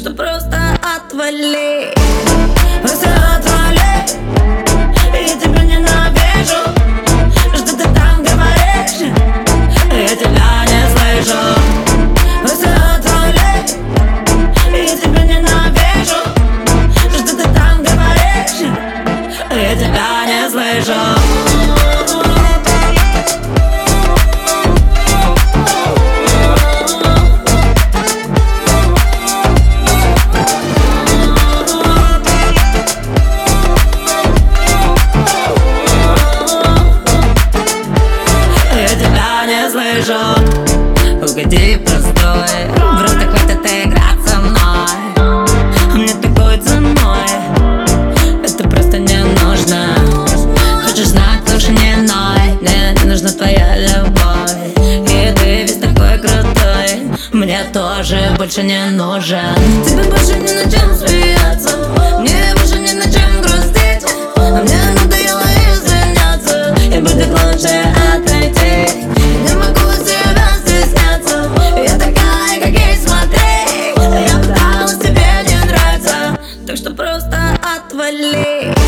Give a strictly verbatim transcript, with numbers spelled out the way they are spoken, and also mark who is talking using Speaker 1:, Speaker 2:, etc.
Speaker 1: что просто отвали, просто отвали. Я тебя ненавижу, что ты там говоришь, я тебя не слышу. Просто отвали, я тебя ненавижу, что ты там говоришь, я тебя не слышу. Угоди простой, просто хватит играть со мной. Мне такой ценой это просто не нужно. Хочешь знать, лучше не ной. Мне не нужна твоя любовь, и ты весь такой крутой. Мне тоже больше не нужен. Тебе больше не на чем смеяться, мне больше не на чем грустить. А мне надоело извиняться, и будет лучше отойти. Не могу себя стесняться, я такая, как есть, смотри. Я пыталась тебе не нравится, так что просто отвали.